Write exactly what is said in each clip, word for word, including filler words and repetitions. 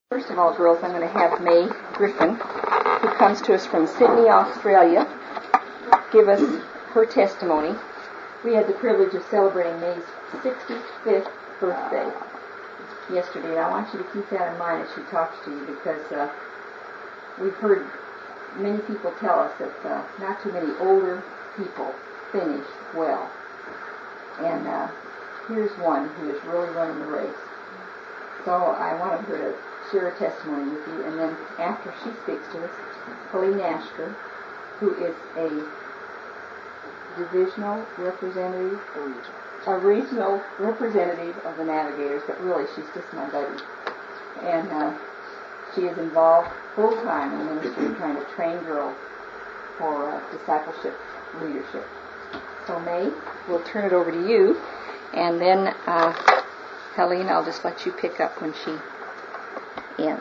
First of all, girls, I'm going to have May Griffin, who comes to us from Sydney, Australia, give us her testimony. We had the privilege of celebrating May's sixty-fifth birthday yesterday, and I want you to keep that in mind as she talks to you, because uh, we've heard many people tell us that uh, not too many older people finish well. And uh, here's one who is really running the race. So I wanted her to share a testimony with you, and then after she speaks to us, Helene Ashker, who is a divisional representative, a regional representative of the Navigators, but really she's just my buddy. And uh, she is involved full-time in ministry trying to train girls for uh, discipleship leadership. So May, we'll turn it over to you, and then uh, Helene, I'll just let you pick up when she ends.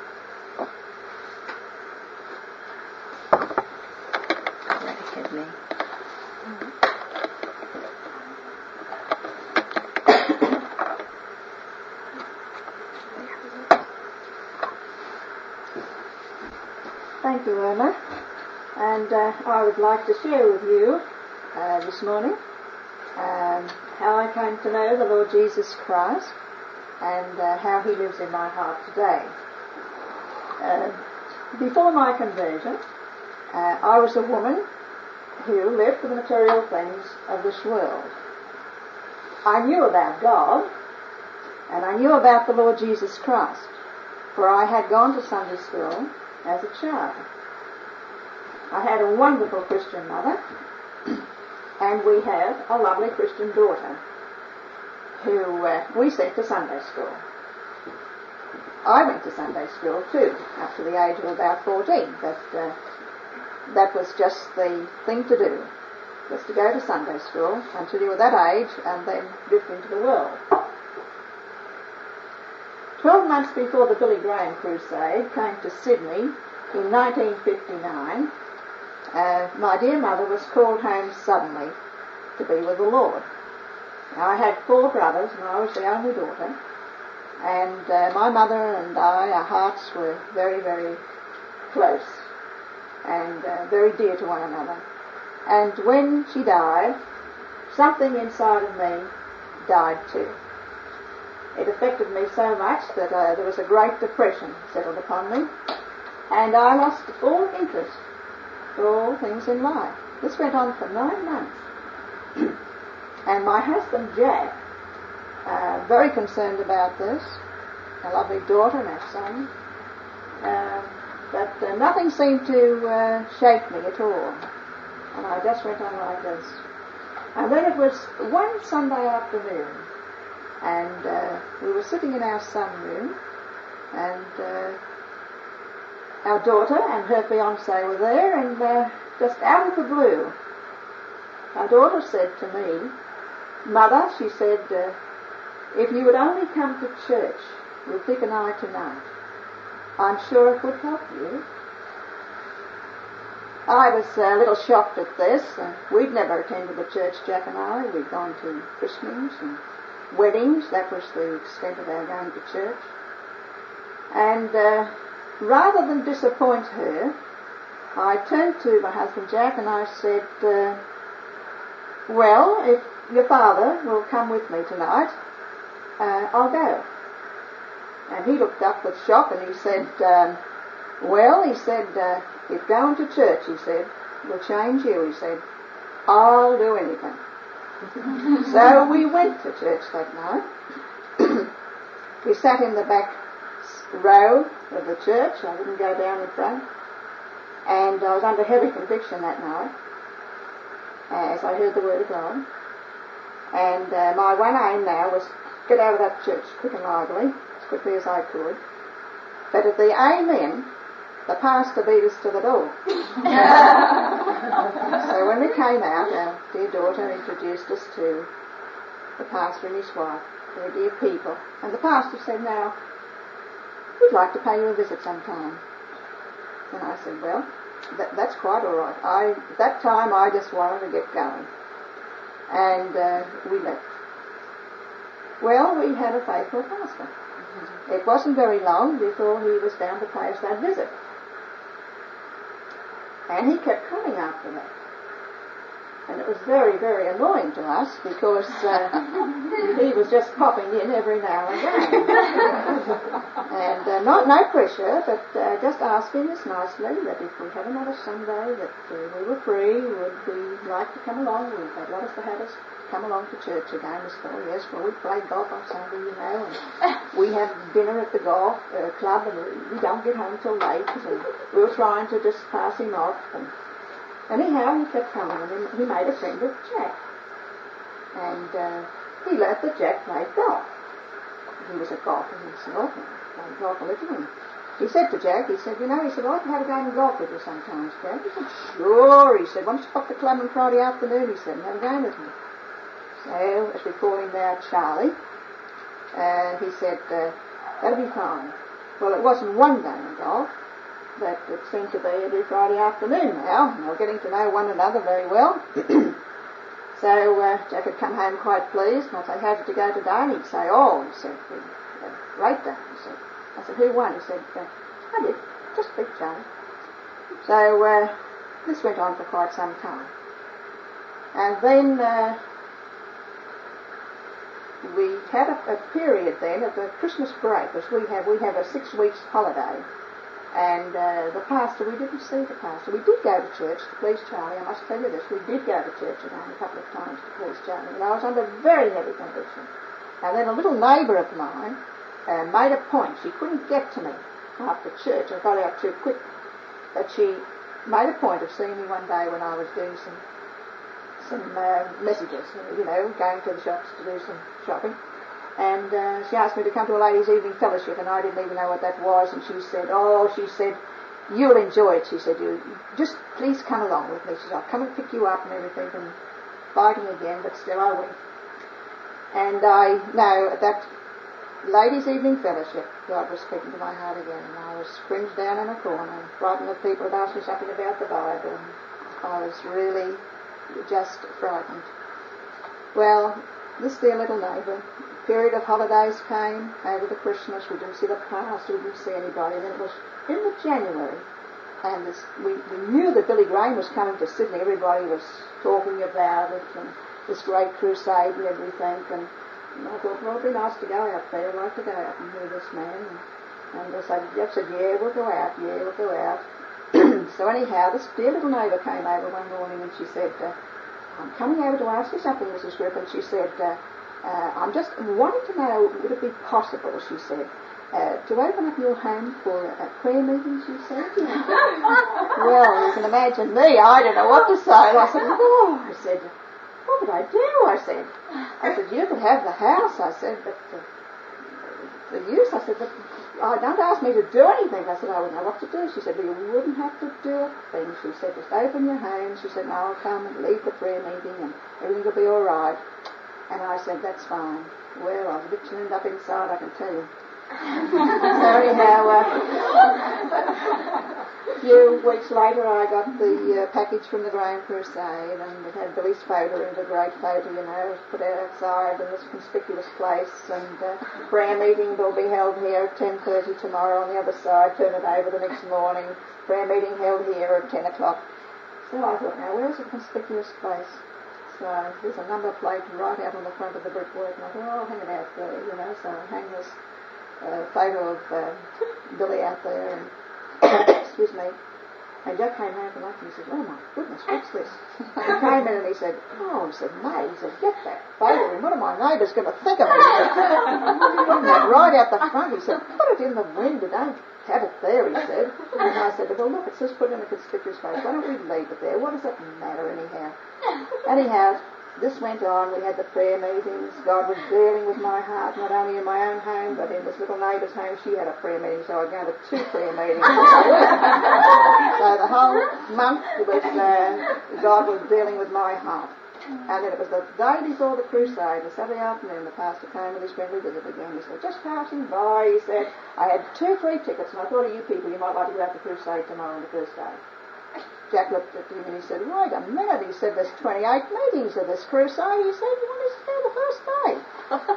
Right ahead, May. Thank you, Irma. And uh, I would like to share with you uh, this morning um, how I came to know the Lord Jesus Christ and uh, how he lives in my heart today. Uh, before my conversion, uh, I was a woman who lived for the material things of this world. I knew about God, and I knew about the Lord Jesus Christ, for I had gone to Sunday school as a child. I had a wonderful Christian mother, and we have a lovely Christian daughter who uh, we sent to Sunday school. I went to Sunday school too, up to the age of about fourteen, but uh, that was just the thing to do, was to go to Sunday school until you were that age and then drift into the world. Twelve months before the Billy Graham crusade came to Sydney in nineteen fifty-nine, uh, my dear mother was called home suddenly to be with the Lord. Now, I had four brothers and I was the only daughter, and uh, my mother and I, our hearts were very, very close and uh, very dear to one another. And when she died, something inside of me died too. It affected me so much that uh, there was a great depression settled upon me, and I lost all interest for all things in life. This went on for nine months. And my husband, Jack, uh, very concerned about this, a lovely daughter and a son, uh, but uh, nothing seemed to uh, shake me at all. And I just went on like this. And then it was one Sunday afternoon, and uh, we were sitting in our sunroom, and uh, our daughter and her fiancé were there, and uh, just out of the blue, our daughter said to me, "Mother," she said, uh, "if you would only come to church with Dick and I tonight, I'm sure it would help you." I was a little shocked at this. Uh, we'd never attended the church, Jack and I. We'd gone to christenings and weddings. That was the extent of our going to church. And uh, rather than disappoint her, I turned to my husband Jack and I said, uh, well, if your father will come with me tonight, uh, I'll go. And he looked up with shock and he said, um, well, he said, uh, if going to church, he said, will change you, he said, I'll do anything. So we went to church that night. We sat in the back row of the church. I didn't go down in front. And I was under heavy conviction that night as I heard the word of God. And uh, my one aim now was to get out of that church quick and lively, as quickly as I could. But at the amen, the pastor beat us to the door. So when we came out, our dear daughter introduced us to the pastor and his wife, very dear people. And the pastor said, now, we'd like to pay you a visit sometime. And I said, well, that, that's quite all right. I, at that time, I just wanted to get going. And uh, we left. Well, we had a faithful pastor. it wasn't very long before he was down to pay us that visit. And he kept coming after me. And it was very, very annoying to us because uh, he was just popping in every now and again. and uh, not no pressure, but uh, just asking us nicely that if we had another Sunday that uh, we were free, would we like to come along? They'd love us to have us come along to church again. This fellow, yes, well, we play golf on Sunday, you know, and we have dinner at the golf uh, club, and we, we don't get home till late, and we were trying to just pass him off. And anyhow, he kept coming, and he made a friend of Jack. And uh, he learnt that Jack played golf. He was a golfer himself, and played golf a little. And he said to Jack, he said, you know, he said, I'd like to have a game of golf with you sometimes, Jack. He said, sure. He said, why don't you pop to the club on Friday afternoon, he said, and have a game with me. So, as we call him now, Charlie, and he said, uh, that'll be fine. Well, it wasn't one game of golf, but it seemed to be every Friday afternoon now. And we're getting to know one another very well. So uh, Jack had come home quite pleased, and I'd say, how did you go today? And he'd say, oh, he said, a great day. He said, I said, who won? He said, uh, I did, just beat Charlie. So uh, this went on for quite some time. And then uh, we had a, a period then of the Christmas break, because we have we have a six weeks holiday. And uh, the pastor, we didn't see the pastor. We did go to church to please Charlie. I must tell you this. We did go to church again a couple of times to please Charlie. And I was under very heavy conviction. And then a little neighbour of mine uh, made a point. She couldn't get to me after church. I got out too quick. But she made a point of seeing me one day when I was doing some some uh, messages, you know, going to the shops to do some shopping. And uh, she asked me to come to a ladies' evening fellowship, and I didn't even know what that was. And she said, oh, she said, you'll enjoy it. She said, you just please come along with me. She said, I'll come and pick you up and everything, and fighting again, but still I went. And I know at that ladies' evening fellowship, God was speaking to my heart again, and I was cringed down in a corner, frightened that people had asked me something about the Bible, and I was really just frightened. Well, this dear little neighbour, period of holidays came over the Christmas. We didn't see the pastor, we didn't see anybody. Then it was in the January, and this, we, we knew that Billy Graham was coming to Sydney. Everybody was talking about it, and this great crusade and everything. And, and I thought, well, it'd be nice to go out there. I'd like to go out and hear this man. And, and they said, Jeff said, yeah, we'll go out. Yeah, we'll go out. So anyhow, this dear little neighbour came over one morning, and she said, uh, I'm coming over to ask you something, Missus Griffin. She said, uh, uh, I'm just wanting to know, would it be possible, she said, uh, to open up your home for a prayer meeting, she said. Well, you can imagine me, I don't know what to say. I said, oh, I said, what would I do? I said, I said, you could have the house, I said, but uh, the use, I said, but oh, don't ask me to do anything. I said, I wouldn't know what to do. She said, well, you wouldn't have to do a thing. She said, just open your home. She said, and I'll come and lead the prayer meeting and everything will be all right. And I said, that's fine. Well, I was a bit tuned up inside, I can tell you. So anyhow, uh, a few weeks later I got the uh, package from the Graham Crusade, and it had Billy's photo, and a great photo, you know, put outside in this conspicuous place, and uh, prayer meeting will be held here at ten thirty tomorrow on the other side, turn it over the next morning, prayer meeting held here at ten o'clock. So I thought, now where's a conspicuous place? So there's a number plate right out on the front of the brickwork, and I thought, oh, I'll hang it out there, you know, so I hang this uh, photo of uh, Billy out there, and excuse me. And Jack came home from lunch and he said, oh my goodness, what's this? And he came in and he said, oh, he said, May, he said, get that photo, and what are my neighbours going to think of it? He said, putting that right out the front. He said, put it in the window, don't have it there, he said. And I said, well, look, it says put it in a conspicuous place. Why don't we leave it there? What does it matter anyhow? Anyhow, this went on. We had the prayer meetings. God was dealing with my heart, not only in my own home, but in this little neighbour's home. She had a prayer meeting, so I'd go to two prayer meetings. So the whole month was, uh, God was dealing with my heart. And then it was the day before the crusade, the Saturday afternoon, the pastor came with his friendly visit again. He said, just passing by, he said, I had two free tickets, and I thought of you people, you might like to go out to the crusade tomorrow on the first day. Jack looked at him and he said, wait a minute, he said, there's twenty-eight meetings of this crusade. He said, you want us to go the first day?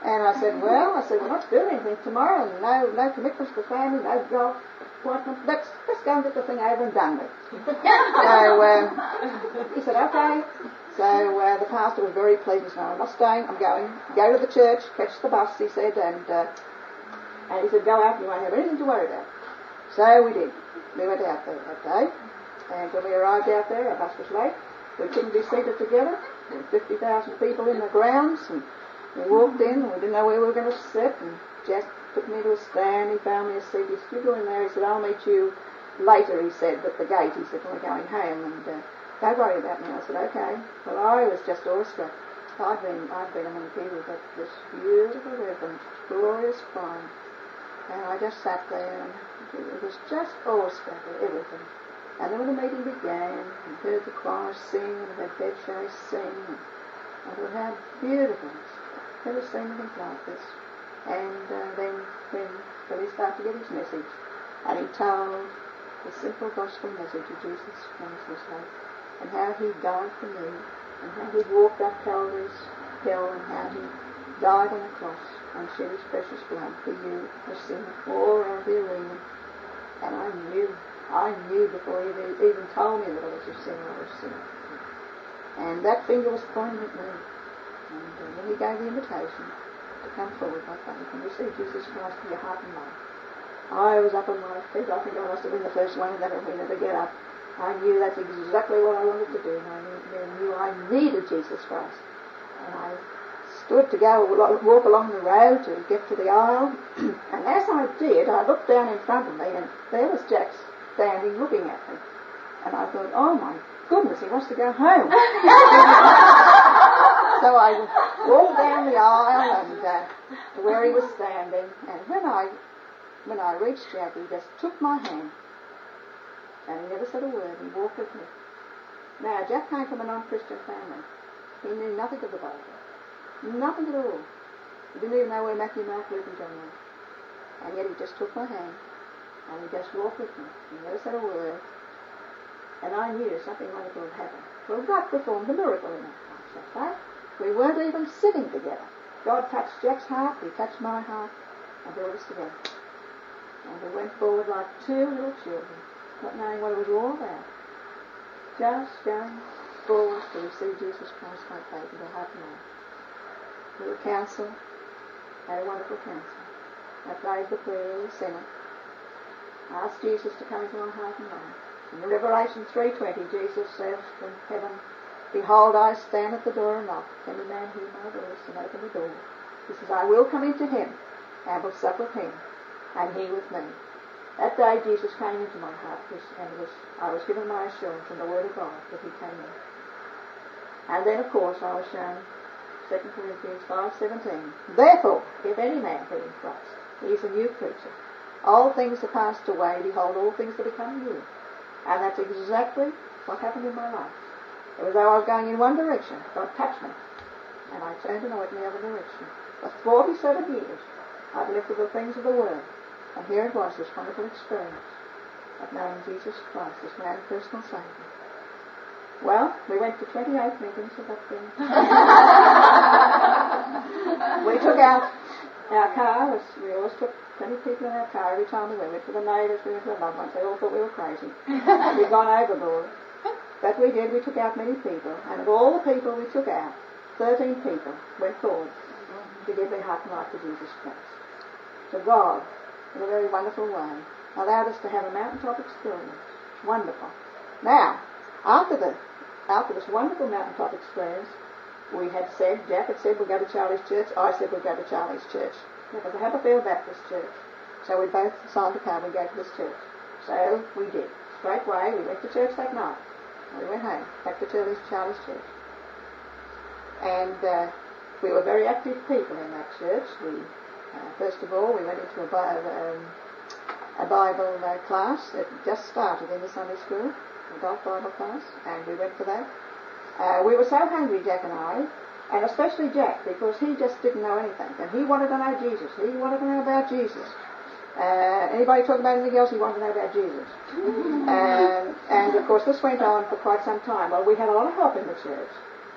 And I said, well, I said, we're not doing anything tomorrow, and no, no commitments to family, no golf appointment. Let's, let's go and get the thing over and done with. So um, he said, okay. So uh, the pastor was very pleased. He said, no, I'm not staying, I'm going. Go to the church, catch the bus, he said, and, uh, and he said, go out, you won't have anything to worry about. So we did. We went out there that day, and when we arrived out there, our bus was late. We couldn't be seated together. There were fifty thousand people in the grounds, and we walked in, and we didn't know where we were going to sit, and Jack took me to a stand. He found me a seat. He stood in there. He said, I'll meet you later, he said, at the gate. He said, we're going home, and uh, don't worry about me. I said, okay. Well, I was just awestruck. I'd been, I'd been among people, but this beautiful reverend, glorious choir, and I just sat there, and it was just awestruck at everything. And then when the meeting began, and heard the choir sing, and heard Bed Sherry sing, and I thought, how beautiful. I've never seen anything like this. And uh, then when Billy started to get his message, and he told the simple gospel message of Jesus Christ was life, and how he died for me, and how he walked up Calvary's hill, and how he died on the cross and shed his precious blood for you, a sinner, all around the arena. And I knew, I knew before he even told me that I was a sinner, I was a sinner. And that finger was pointing at me. And uh, when he gave the invitation to come forward, my father, and receive Jesus Christ in your heart and life, I was up on my feet. I think I must have been the first one in that arena to get up. I knew that's exactly what I wanted to do. And I knew, knew I needed Jesus Christ. And I stood to go walk along the road to get to the aisle. And as I did, I looked down in front of me, and there was Jack standing looking at me. And I thought, oh my goodness, he wants to go home. So I walked down the aisle and uh, to where he was standing. And when I when I reached Jack, he just took my hand. And he never said a word. He walked with me. Now, Jack came from a non-Christian family. He knew nothing of the Bible. Nothing at all. He didn't even know where Matthew, Mark, Luke, and John were. And yet he just took my hand, and he just walked with me. He never said a word. And I knew something wonderful had happened. Well, God performed a miracle in that house that day. We weren't even sitting together. God touched Jack's heart, he touched my heart, and brought us together. And we went forward like two little children, not knowing what it was all about. Just going forward to receive Jesus Christ by faith in the heart and life. We were counseled, had a wonderful counsel. I prayed the prayer of the sinner. I asked Jesus to come into my heart and life. In Revelation three twenty, Jesus says from heaven, behold, I stand at the door and knock. If any man hear my voice and open the door, he says, I will come into him and will sup with him, and he with me. That day Jesus came into my heart, and it was, I was given my assurance in the Word of God that he came in. And then, of course, I was shown Second Corinthians five seventeen. Therefore, if any man be in Christ, he is a new creature. All things are passed away, behold, all things are become new. And that's exactly what happened in my life. It was though I was going in one direction. God touched me, and I turned and I went in the other direction. For forty-seven years, I've lived for the things of the world. And here it was, this wonderful experience of knowing Jesus Christ as my own personal Saviour. Well, we went to twenty-eight meetings of that thing. We took out our car. We always took twenty people in our car every time we went. We went to the neighbours, we went to the loved ones. They all thought we were crazy. We'd gone overboard. But we did. We took out many people. And of all the people we took out, thirteen people went forward to give their heart and life to Jesus Christ. So God, in a very wonderful way, allowed us to have a mountaintop experience. Wonderful. Now, after the after this wonderful mountaintop experience, we had said, Jack had said we'd go to Charlie's church. I said we'd go to Charlie's church. It was a Haberfield Baptist church. So we both signed a card and we go to this church. So we did. Straightway, we went to church that night. We went home, back to Charlie's, Charlie's church. And uh, we were very active people in that church. We, uh, first of all, we went into a, Bi- um, a Bible uh, class that just started in the Sunday school, a Golf Bible class, and we went to that. Uh, we were so hungry, Jack and I, and especially Jack, because he just didn't know anything, and he wanted to know Jesus. He wanted to know about Jesus. Uh, anybody talk about anything else, he wanted to know about Jesus. Um, and of course this went on for quite some time. Well, we had a lot of help in the church.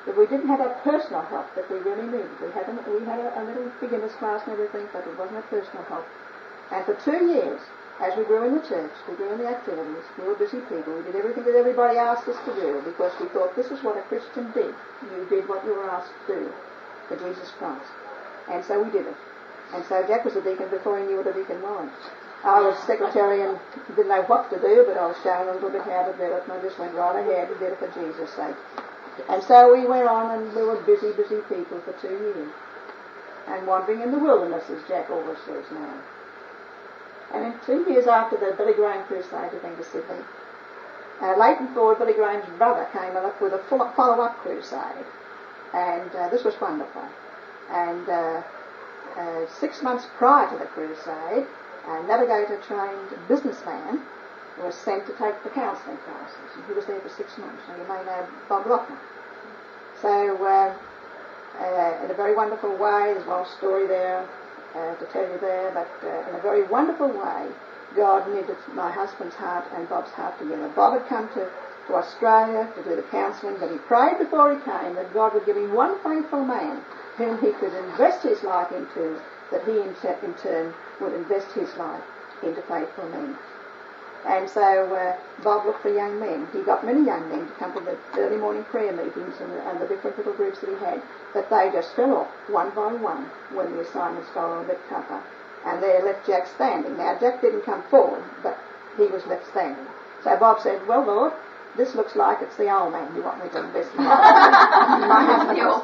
that we didn't have a personal help that we really needed. We had a, we had a, a little beginner's class and everything, but it wasn't a personal help. And for two years, as we grew in the church, we grew in the activities, we were busy people, we did everything that everybody asked us to do because we thought this is what a Christian did. You did what you were asked to do for Jesus Christ. And so we did it. And so Jack was a deacon before he knew what a deacon was. I was secretary and didn't know what to do, but I was shown a little bit how to do it, and I just went right ahead and did it for Jesus' sake. And so we went on, and we were busy, busy people for two years. And wandering in the wilderness, as Jack always says now. And in two years after the Billy Graham crusade had been to Sydney, uh, Leighton Ford, Billy Graham's brother, came up with a follow-up crusade. And uh, this was wonderful. And uh, uh, six months prior to the crusade, a navigator-trained businessman was sent to take the counselling classes. And he was there for six months. Now, you may know Bob Lochner. So, uh, uh, in a very wonderful way, there's a long story there uh, to tell you there, but uh, in a very wonderful way, God knitted my husband's heart and Bob's heart together. Bob had come to, to Australia to do the counselling, but he prayed before he came that God would give him one faithful man whom he could invest his life into, that he in, t- in turn would invest his life into faithful men. And so uh, Bob looked for young men. He got many young men to come to the early morning prayer meetings and the, and the different little groups that he had, but they just fell off one by one when the assignments got a bit tougher. And they left Jack standing. Now, Jack didn't come forward, but he was left standing. So Bob said, well, Lord, this looks like it's the old man you want me to invest in. my, husband was,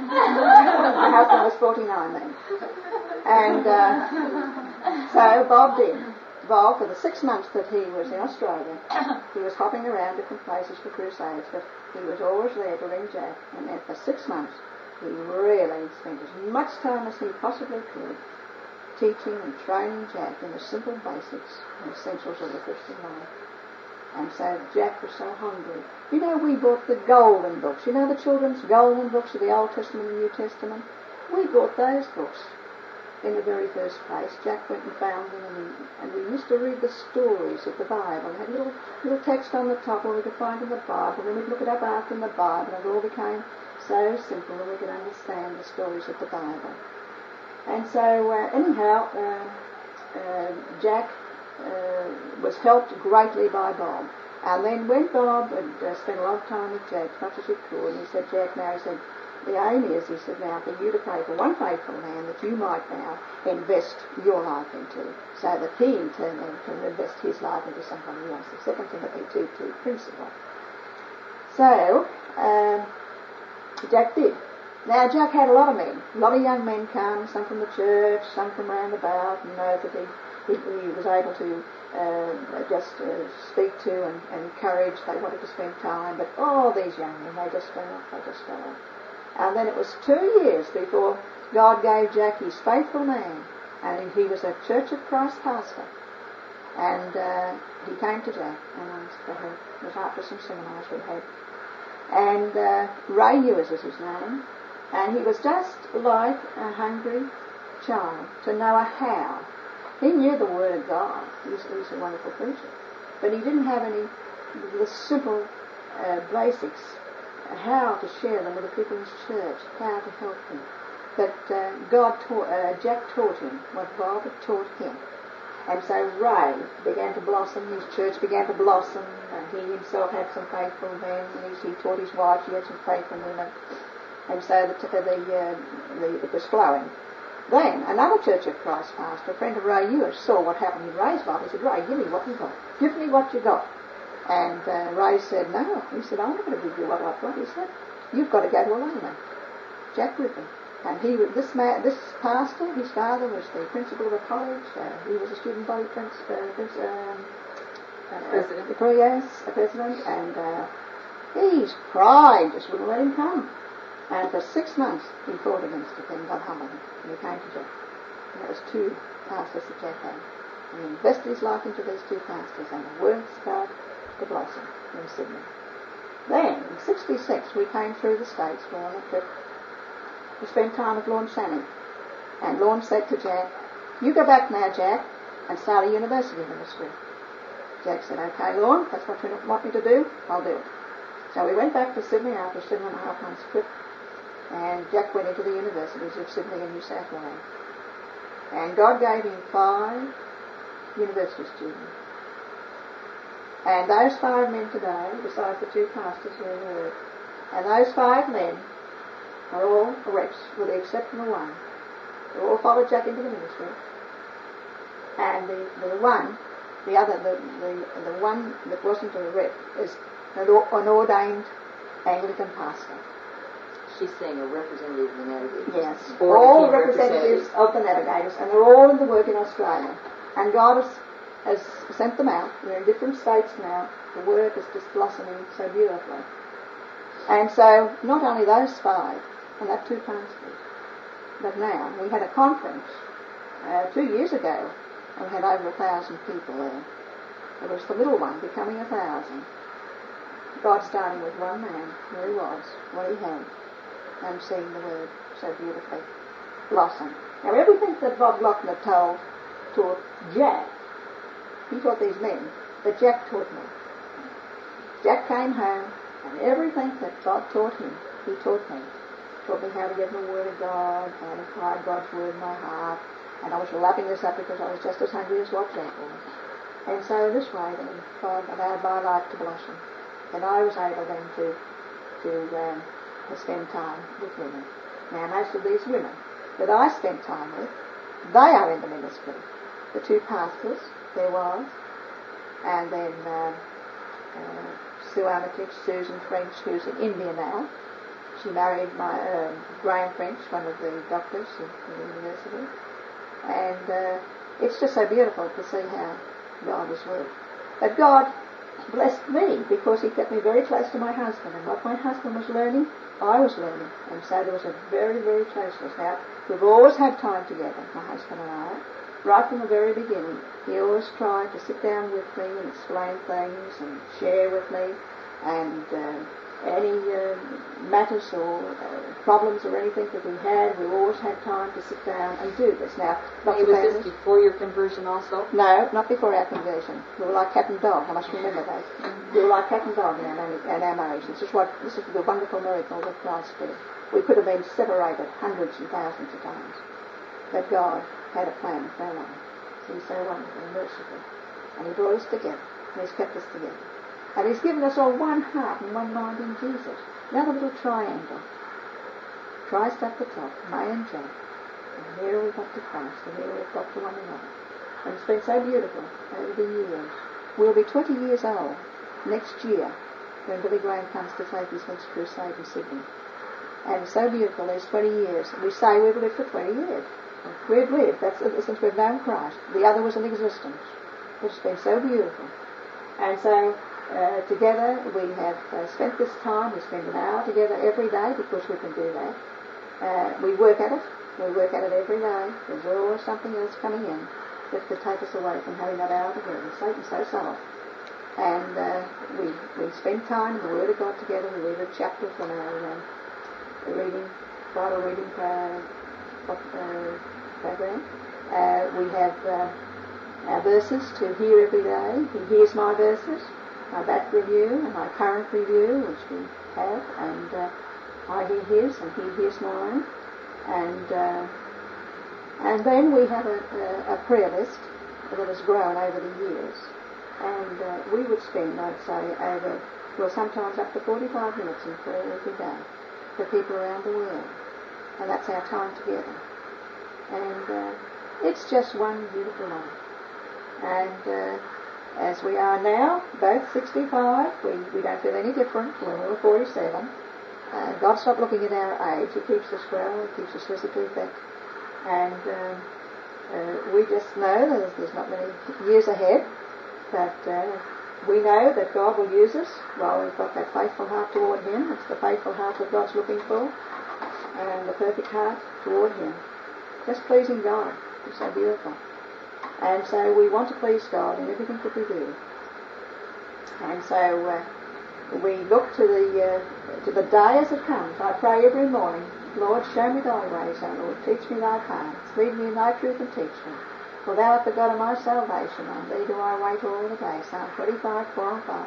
my husband was forty-nine then. And uh, so Bob did. Bob, for the six months that he was in Australia, he was hopping around different places for crusades, but he was always there to ring Jack. And then for six months, he really spent as much time as he possibly could teaching and training Jack in the simple basics and essentials of the Christian life. And so Jack was so hungry. You know, we bought the golden books. You know the children's golden books of the Old Testament and New Testament? We bought those books in the very first place. Jack went and found them, and, he, and we used to read the stories of the Bible. It had little, little text on the top where we could find in the Bible, and then we'd look it up after in the Bible, and it all became so simple that we could understand the stories of the Bible. And so, uh, anyhow, uh, uh, Jack uh, was helped greatly by Bob. And then when Bob had uh, spent a lot of time with Jack, as much as he could, and he said, Jack, now, he said, the aim is, he said, now, for you to pray for one faithful man that you might now invest your life into, so that he, in turn, then can invest his life into somebody else. The Second Timothy two two principle. So, um, Jack did. Now, Jack had a lot of men, a lot of young men come, some from the church, some from round about, and know that he, he, he was able to uh, just uh, speak to and, and encourage. They wanted to spend time, but all these young men, they just fell off, they just fell off. And then it was two years before God gave Jack his faithful man, and he was a Church of Christ pastor. And uh, he came to Jack, and I asked for help. It was after some seminars we had. And uh, Ray Ewers is his name. And he was just like a hungry child to know a how. He knew the Word of God. He was, he was a wonderful preacher. But he didn't have any the simple uh, basics, how to share them with the people in his church, how to help them. But uh, God taught, uh, Jack taught him what Bob had taught him. And so Ray began to blossom, his church began to blossom, and he himself had some faithful men, and he taught his wife, she had some faithful women. And so the, the, uh, the, it was flowing. Then another Church of Christ pastor, a friend of Ray Ewers, saw what happened in Ray's life. He said, Ray, give me what you got. Give me what you got. And uh, Ray said, no. He said, I'm not going to give you what I've got. He said, you've got to go to a layman. Jack Rippon. And he, this man, this pastor, his father was the principal of a college. Uh, he was a student body prince, uh, um, uh, president. Uh, yes, a president. And uh, his pride just wouldn't let him come. And for six months he fought against it and got humbled, and he came to Jack. And that was two pastors that Jack had. And he invested his life into these two pastors, and the word started to blossom in Sydney. Then, in sixty-six, we came through the States, we were on a trip to spend time with Lorne Sanning. And Lorne said to Jack, you go back now, Jack, and start a university ministry. Jack said, okay, Lorne, that's what you want me to do, I'll do it. So we went back to Sydney after a seven and a half months trip, and Jack went into the universities of Sydney and New South Wales. And God gave him five university students. And those five men today, besides the two pastors who are there, and those five men are all reps, with the exception of one. They all followed Jack into the ministry. And the, the one, the other, the, the, the one that wasn't a rep is an, an ordained Anglican pastor. She's saying a representative of the Navigators. Yes, Or all the representatives of the Navigators, and they're all in the work in Australia. And God has, has sent them out. They're in different states now. The work is just blossoming so beautifully. And so, not only those five, and that two pastors, but now, we had a conference uh, two years ago, and we had over a thousand people there. It was the little one becoming a thousand. God starting with one man, where he was, what he had, and seeing the word so beautifully blossom. Now, everything that Bob Lochner told, taught Jack, he taught these men, but Jack taught me. Jack came home, and everything that God taught him, he taught me. Taught me how to get in the Word of God, how to hide God's Word in my heart, and I was lapping this up because I was just as hungry as what Jack was. And so this way then, God allowed my life to blossom, and I was able then to, to, um, to spend time with women. Now, most of these women that I spent time with, they are in the ministry. The two pastors, there was, and then um, uh, Sue Armitage, Susan French, who's in India now. She married my um, Graham French, one of the doctors in the university. And uh, it's just so beautiful to see how God has worked. But God blessed me because he kept me very close to my husband. And what my husband was learning, I was learning. And so there was a very, very closeness. Now, we've always had time together, my husband and I. Right from the very beginning, he always tried to sit down with me and explain things and share with me. And uh, any uh, matters or uh, problems or anything that we had, we always had time to sit down and do this. Now, Hey, was this before your conversion also? No, not before our conversion. We were like cat and dog. I must remember that. We were like cat and dog in our, in our marriage. This is what this is the wonderful miracle that Christ did. We could have been separated hundreds and thousands of times, but God had a plan for our life. He's so wonderful and merciful, and he brought us together, and he's kept us together. And he's given us all one heart and one mind in Jesus. Now the little triangle. Christ at the top, May and Jack. And here we've got to Christ, and here we've got to one another. And it's been so beautiful over the years. We'll be twenty years old next year when Billy Graham comes to take his next crusade in Sydney. And it's so beautiful, these twenty years. We say we've lived for twenty years. We've lived, that's since we've known Christ. The other was in existence. It's been so beautiful. And so, Uh, together we have uh, spent this time, we spend an hour together every day because we can do that. Uh, we work at it, we work at it every day. There's always something else coming in that could take us away from having that hour together. Satan's so subtle. And uh, we we spend time in the Word of God together. We read a chapter from our um, reading, Bible reading uh, uh, program. Uh, we have uh, our verses to hear every day. He hears my verses. My back review and my current review, which we have, and uh, I hear his and he hears mine, and uh, and then we have a, a, a prayer list that has grown over the years, and uh, we would spend, I'd say, over, well, sometimes up to forty-five minutes in prayer every day for people around the world, and that's our time together, and uh, it's just one beautiful life, and uh, as we are now, both sixty-five, we, we don't feel any different when we were forty-seven. Uh, God's not looking at our age. He keeps us well, He keeps us physically fit. And um, uh, we just know that there's, there's not many years ahead, but uh, we know that God will use us while we've got that faithful heart toward Him. It's the faithful heart that God's looking for, and the perfect heart toward Him. Just pleasing God. It's so beautiful. And so we want to please God in everything that we do. And so uh, we look to the uh, to the day as it comes. I pray every morning, Lord, show me thy ways, O Lord, teach me thy paths, lead me in thy truth and teach me. For thou art the God of my salvation, on thee do I wait all the day. Psalm twenty-five, four and five.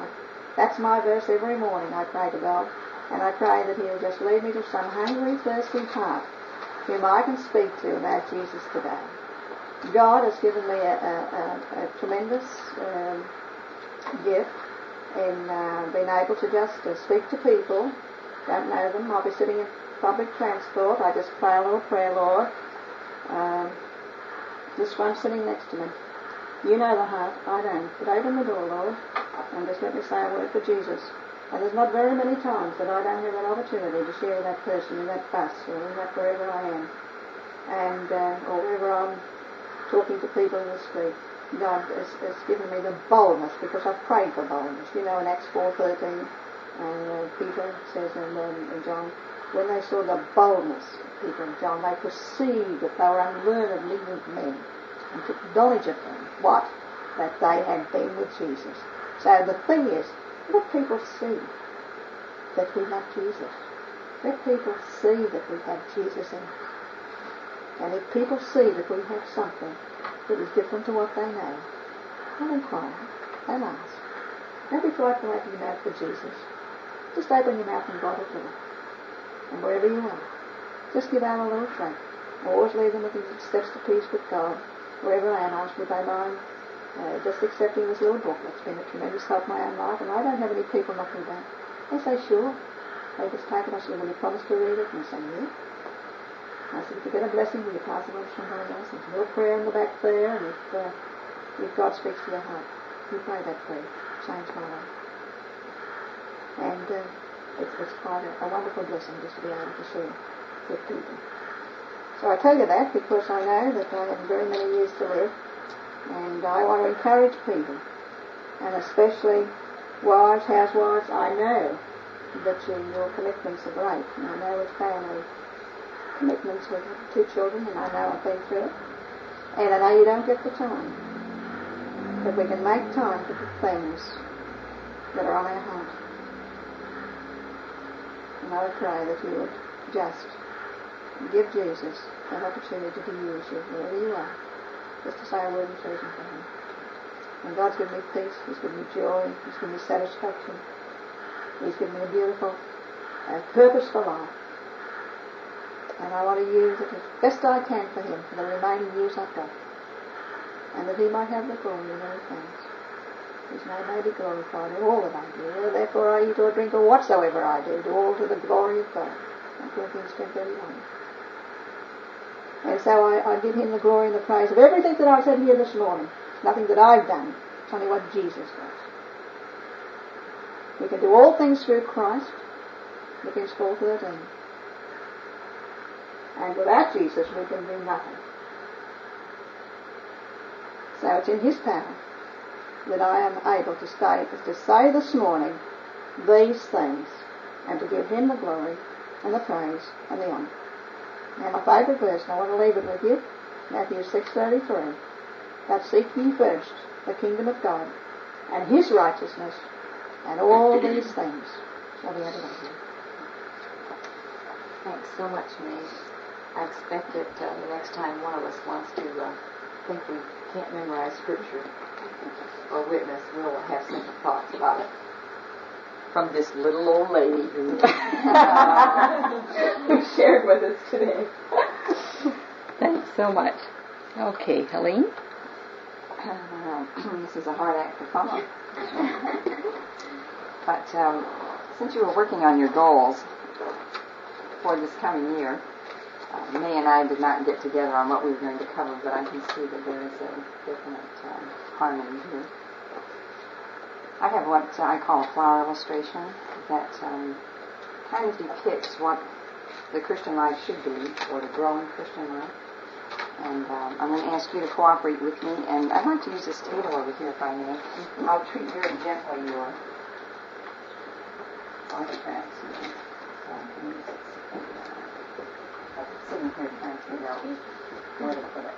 That's my verse every morning. I pray to God, and I pray that He'll just lead me to some hungry, thirsty heart whom I can speak to about Jesus today. God has given me a, a, a, a tremendous um, gift in uh, being able to just uh, speak to people. Don't know them. I'll be sitting in public transport. I just pray a little prayer, Lord. Um, this one sitting next to me. You know the heart. I don't. But open the door, Lord, and just let me say a word for Jesus. And there's not very many times that I don't have an opportunity to share with that person in that bus or in that wherever I am, and uh, or wherever I'm talking to people in the street. God has, has given me the boldness because I've prayed for boldness. You know, in Acts four thirteen, uh, Peter says in, um, in John, when they saw the boldness of Peter and John, they perceived that they were unlearned, ignorant men, and took knowledge of them. What? That they had been with Jesus. So the thing is, let people see that we have Jesus. Let people see that we have Jesus in us. And if people see that we have something that is different to what they know, they'll inquire, they'll ask. Don't be frightened to open your mouth for Jesus. Just open your mouth and God will fill it. And wherever you are, just give out a little faith. Always lead them with the steps to peace with God. Wherever I am, ask would they mind uh, just accepting this little book. It's been a tremendous help in my own life, and I don't have any people knocking back. They say, sure. They just take it. I said, will you promise to read it? And they say, yeah. I said, if you get a blessing, will you pass it on to somebody else? There's a little prayer in the back there, and if, uh, if God speaks to your heart, you pray that prayer. Change my life. And uh, it's, it's quite a, a wonderful blessing just to be able to share with people. So I tell you that because I know that I have very many years to live, and I want to encourage people, and especially wives, housewives. I know that you, your commitments are great, and I know with family commitments with two children, and I know I've been through it, and I know you don't get the time, but we can make time for the things that are on our heart. And I would pray that you would just give Jesus an opportunity to use you wherever you are, just to say a word in season for Him. And God's given me peace, He's given me joy, He's given me satisfaction, He's given me a beautiful uh, purpose for life. And I want to use it as best I can for Him for the remaining years I've got. And that He might have the glory in all things. His name may be glorified in all that I do. Therefore I eat or drink or whatsoever I do, do all to the glory of God. Second Corinthians ten thirty-one. And so I, I give Him the glory and the praise of everything that I said here this morning. It's nothing that I've done. It's only what Jesus does. We can do all things through Christ. Philippians four thirteen. And without Jesus, we can do nothing. So it's in His power that I am able to say, to say this morning these things, and to give Him the glory and the praise and the honour. Now my favourite verse, and I want to leave it with you, Matthew six thirty-three. That seek ye first the kingdom of God and His righteousness, and all these things shall be added unto you. Thanks so much, Mae. I expect that uh, the next time one of us wants to uh, think we can't memorize Scripture or witness, we'll have some thoughts about it from this little old lady who, who shared with us today. Thanks so much. Okay, Helene. Uh, this is a hard act to follow. But um, since you were working on your goals for this coming year, uh, Mae and I did not get together on what we were going to cover, but I can see that there is a definite um, harmony here. I have what I call a flower illustration that um, kind of depicts what the Christian life should be, or the growing Christian life. And um, I'm going to ask you to cooperate with me, and I'd like to use this table over here, if I may. Mm-hmm. I'll treat very gently your artifacts. So I can use it. I'm sitting here trying to figure out where to put it.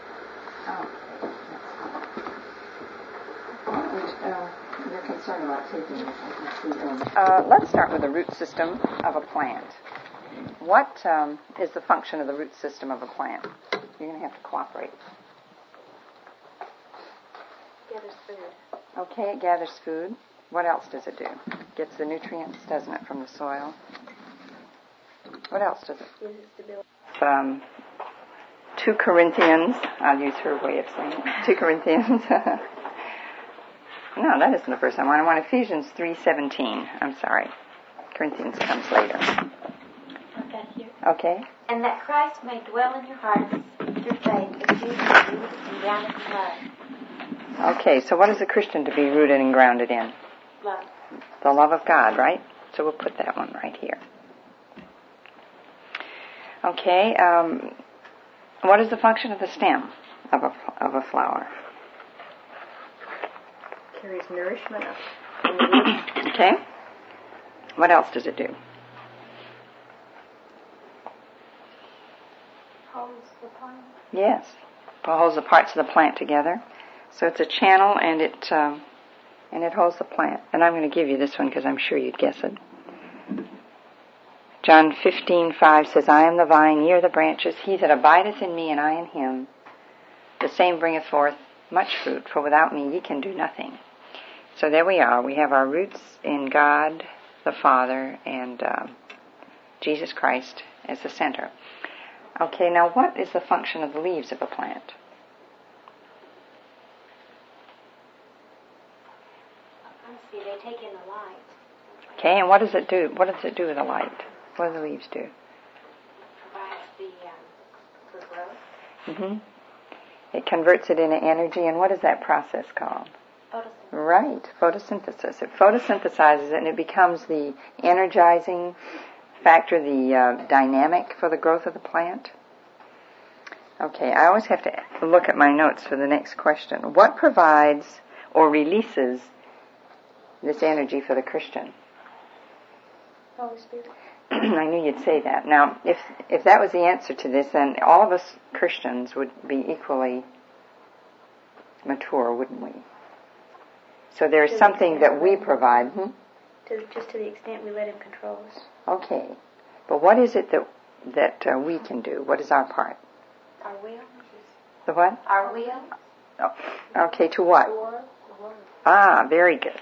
Okay. Uh, you're concerned about taking it. I can see them. Uh, let's start with the root system of a plant. What um, is the function of the root system of a plant? You're going to have to cooperate. Gathers food. Okay, it gathers food. What else does it do? Gets the nutrients, doesn't it, from the soil? What else does it? Um, two Corinthians, I'll use her way of saying it. two Corinthians. No, that isn't the first one. I want Ephesians three seventeen. I'm sorry. Corinthians comes later. Okay, here. Okay. And that Christ may dwell in your hearts through faith, that you may be rooted and grounded in love. Okay, so what is a Christian to be rooted and grounded in? Love. The love of God, right? So we'll put that one right here. Okay, um, what is the function of the stem of a, of a flower? Carries nourishment up. Okay. What else does it do? Holds the plant. Yes. It holds the parts of the plant together. So it's a channel, and it um, and it holds the plant. And I'm going to give you this one because I'm sure you'd guess it. John fifteen five says, I am the vine, ye are the branches. He that abideth in me, and I in him, the same bringeth forth much fruit. For without me ye can do nothing. So there we are. We have our roots in God, the Father, and uh, Jesus Christ as the center. Okay, now what is the function of the leaves of a plant? I see, they take in the light. Okay, and what does it do? What does it do with the light? What do the leaves do? Provides the, um, for growth. Mm-hmm. It converts it into energy, and what is that process called? Photosynthesis. Right, photosynthesis. It photosynthesizes it, and it becomes the energizing factor, the uh, dynamic for the growth of the plant. Okay, I always have to look at my notes for the next question. What provides or releases this energy for the Christian? Holy Spirit. I knew you'd say that. Now, if if that was the answer to this, then all of us Christians would be equally mature, wouldn't we? So there's To the something extent that we we- provide. Hmm? To, just to the extent we let Him control us. Okay. But what is it that that uh, we can do? What is our part? Our will. The what? Our will. Oh, okay, to what? The word. Ah, very good.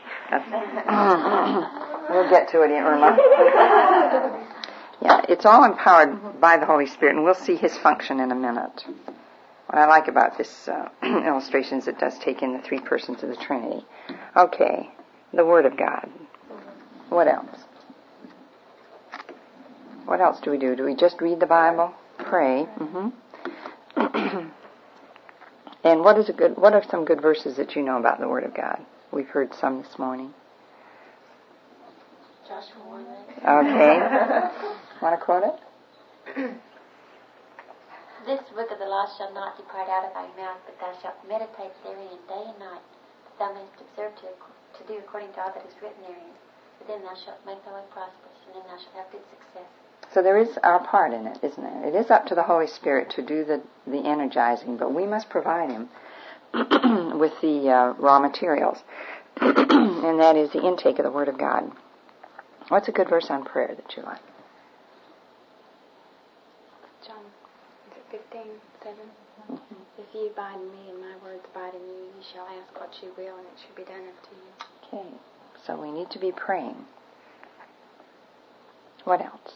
We'll get to it, Aunt Irma. Yeah, it's all empowered by the Holy Spirit, and we'll see His function in a minute. What I like about this uh, illustration is it does take in the three persons of the Trinity. Okay, the Word of God. What else? What else do we do? Do we just read the Bible? Pray. Mm-hmm. And what is a good? What are some good verses that you know about the Word of God? We've heard some this morning. Joshua one. Okay. Want to quote it? This book of the law shall not depart out of thy mouth, but thou shalt meditate therein day and night, that thou mayest observe to, to do according to all that is written therein. For then thou shalt make thy way prosperous, and then thou shalt have good success. So there is our part in it, isn't there? It is up to the Holy Spirit to do the, the energizing, but we must provide Him with the uh, raw materials, and that is the intake of the Word of God. What's a good verse on prayer that you like? John fifteen seven. Mm-hmm. If ye abide in me and my words abide in you, ye shall ask what you will, and it shall be done unto you. Okay, so we need to be praying. What else?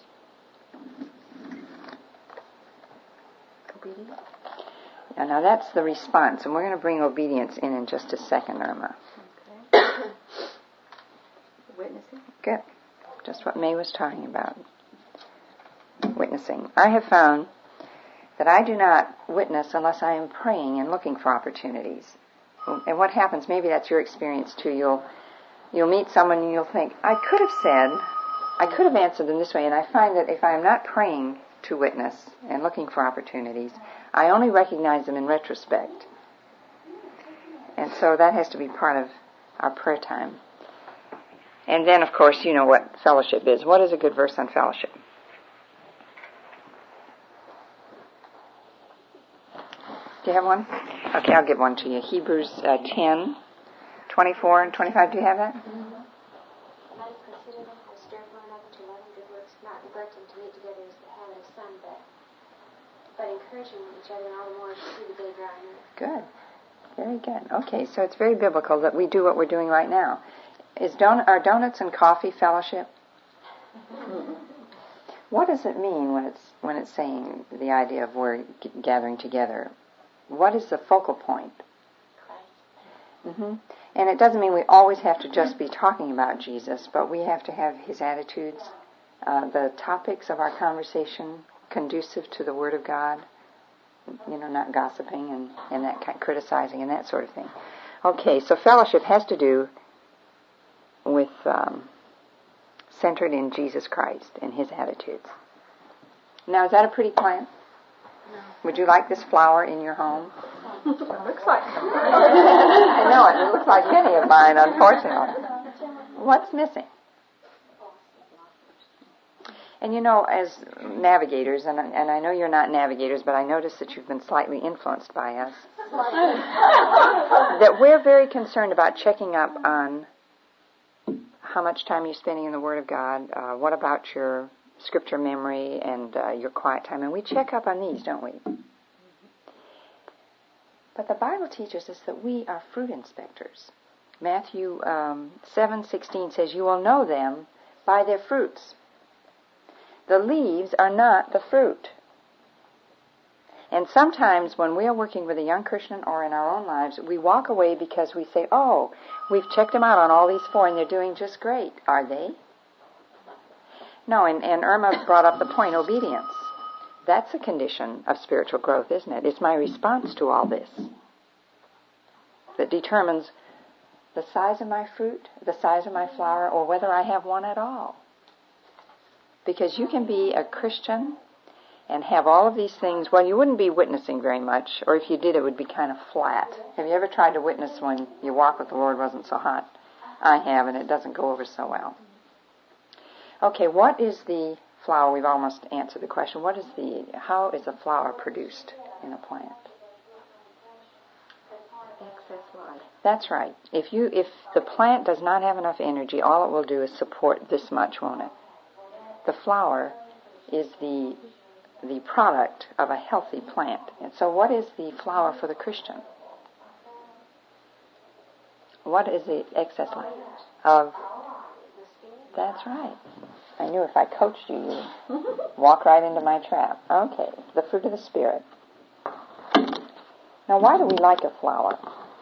Obedience. Yeah, now that's the response, and we're going to bring obedience in in just a second, Irma. Okay. Witnessing. Good. Just what May was talking about. Witnessing. I have found that I do not witness unless I am praying and looking for opportunities. And what happens, maybe that's your experience too, you'll you'll meet someone and you'll think, I could have said, I could have answered them this way, and I find that if I am not praying to witness and looking for opportunities, I only recognize them in retrospect. And so that has to be part of our prayer time. And then, of course, you know what fellowship is. What is a good verse on fellowship? Do you have one? Okay, I'll give one to you. Hebrews uh, ten, twenty-four and twenty-five. Do you have that? Mm-hmm. Let us consider therefore stir one another to love and good works, not neglecting to meet together as the habit of some, but but encouraging each other, and all the more as you see the day drawing near. Good. Very good. Okay, so it's very biblical that we do what we're doing right now. is don- are donuts and coffee fellowship? What does it mean when it's when it's saying the idea of we're g- gathering together? What is the focal point? Mm-hmm. And it doesn't mean we always have to just be talking about Jesus, but we have to have his attitudes, uh, the topics of our conversation conducive to the Word of God. You know, not gossiping and, and that kind, criticizing and that sort of thing. Okay, so fellowship has to do with um, centered in Jesus Christ and his attitudes. Now, is that a pretty plant? No. Would you like this flower in your home? It looks like I know it. It looks like any of mine, unfortunately. What's missing? And you know, as navigators, and, and I know you're not navigators, but I notice that you've been slightly influenced by us, that we're very concerned about checking up on how much time you're spending in the Word of God, uh, what about your scripture memory and uh, your quiet time, and we check up on these, don't we? But the Bible teaches us that we are fruit inspectors. Matthew um, seven sixteen says, "You will know them by their fruits." The leaves are not the fruit. And sometimes when we are working with a young Christian or in our own lives, we walk away because we say, oh, we've checked them out on all these four and they're doing just great. Are they? No, and, and Irma brought up the point, obedience. That's a condition of spiritual growth, isn't it? It's my response to all this that determines the size of my fruit, the size of my flower, or whether I have one at all. Because you can be a Christian and have all of these things. Well, you wouldn't be witnessing very much, or if you did, it would be kind of flat. Have you ever tried to witness when your walk with the Lord wasn't so hot? I have, and it doesn't go over so well. Okay, what is the flower? We've almost answered the question. What is the, how is a flower produced in a plant? Excess light. That's right. If you, if the plant does not have enough energy, all it will do is support this much, won't it? The flower is the the product of a healthy plant. And so what is the flower for the Christian? What is the excess light of? That's right. I knew if I coached you, you'd walk right into my trap. Okay, the fruit of the Spirit. Now, why do we like a flower?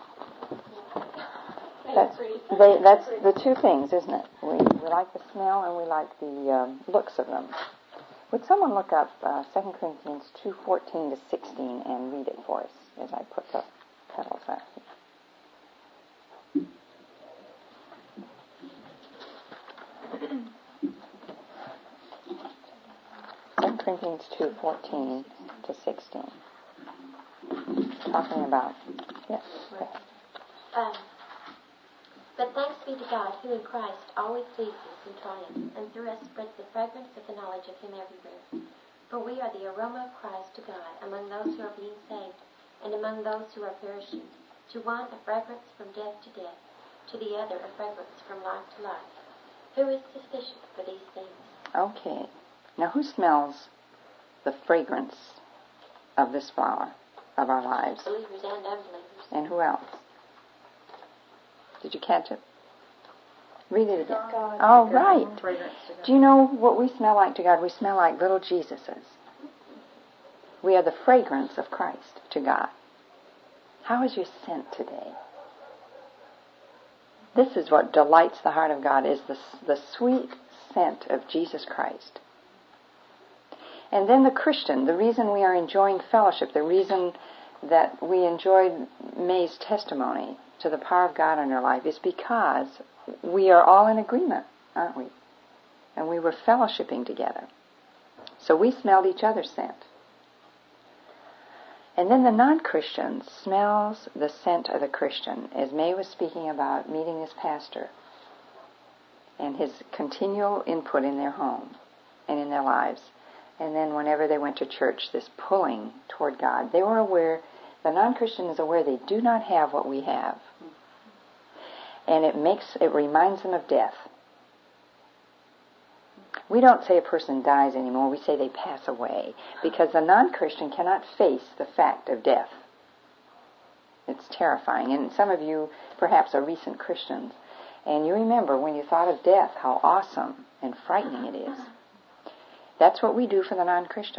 That's, they, that's the two things, isn't it? We, we like the smell and we like the um, looks of them. Would someone look up uh, Second Corinthians two fourteen to sixteen and read it for us as I put the petals out here? Second Corinthians two fourteen to sixteen. Talking about, yes. Okay. Um, But thanks be to God, who in Christ always leads us in triumph, and through us spreads the fragrance of the knowledge of Him everywhere. For we are the aroma of Christ to God among those who are being saved, and among those who are perishing. To one a fragrance from death to death, to the other a fragrance from life to life. Who is sufficient for these things? Okay. Now who smells the fragrance of this flower of our lives? Believers and unbelievers. And who else? Did you catch it? Read it again. God. Oh, right. Do you know what we smell like to God? We smell like little Jesuses. We are the fragrance of Christ to God. How is your scent today? This is what delights the heart of God, is the, the sweet scent of Jesus Christ. And then the Christian, the reason we are enjoying fellowship, the reason that we enjoyed May's testimony to the power of God in her life is because we are all in agreement, aren't we? And we were fellowshipping together. So we smelled each other's scent. And then the non-Christian smells the scent of the Christian, as May was speaking about meeting this pastor and his continual input in their home and in their lives. And then whenever they went to church, this pulling toward God. They were aware, the non-Christian is aware they do not have what we have. And it makes, it reminds them of death. We don't say a person dies anymore, we say they pass away, because the non-Christian cannot face the fact of death. It's terrifying. And some of you perhaps are recent Christians, And you remember when you thought of death, how awesome and frightening it is. That's what we do for the non-Christian.